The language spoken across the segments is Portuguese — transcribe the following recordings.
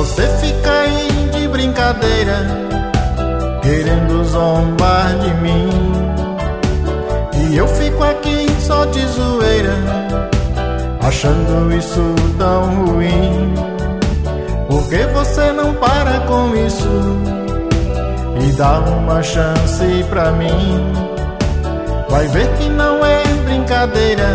você fica aí de brincadeira, querendo zombar de mim, e eu fico aqui só de zoeira, achando isso tão ruim. Por que você não para com isso e dá uma chance pra mim? Vai ver que não é brincadeira,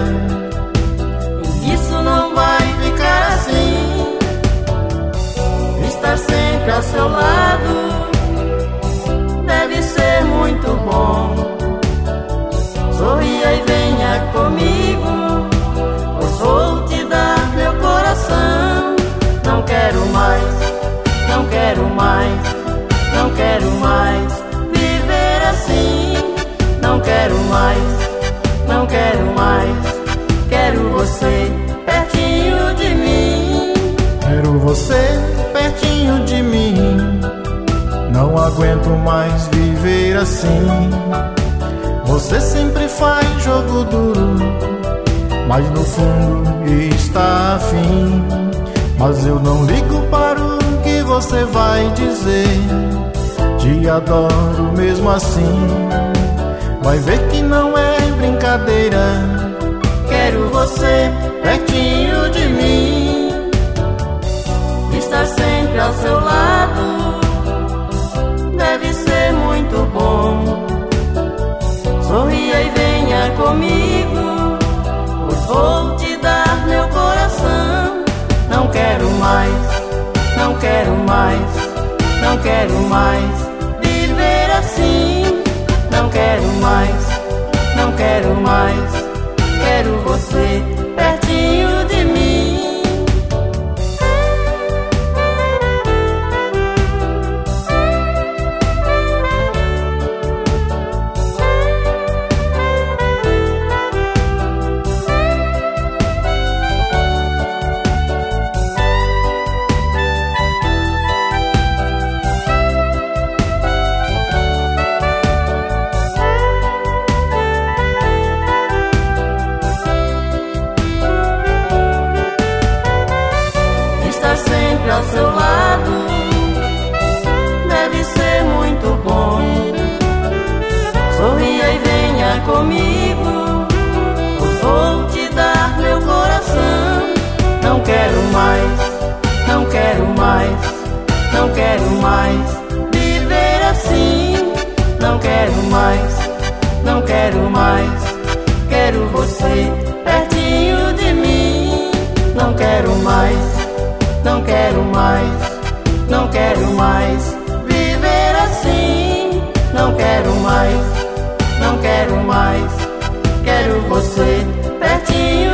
isso não vai ficar assim. Estar sempre ao seu lado deve ser muito bom. Sorria e venha comigo, pois vou te dar meu coração. Não quero mais, não quero mais, não quero mais viver assim. Não quero mais, não quero mais, quero você pertinho de mim. Quero você pertinho de mim. Não aguento mais viver assim. Você sempre faz jogo duro, mas no fundo está afim. Mas eu não ligo para o que você vai dizer, te adoro mesmo assim. Vai ver que não é brincadeira, quero você pertinho de mim. Estar sempre ao seu lado deve ser muito bom. Sorria e venha comigo, pois vou te dar meu coração. Não quero mais, não quero mais, não quero mais viver assim. Não quero mais, não quero mais, quero você pertinho de mim. Ao seu lado deve ser muito bom. Sorria e venha comigo, pois vou te dar meu coração. Não quero mais, não quero mais, não quero mais viver assim. Não quero mais, não quero mais, quero você pertinho de mim. Não quero mais, não quero mais, não quero mais viver assim. Não quero mais, não quero mais, quero você pertinho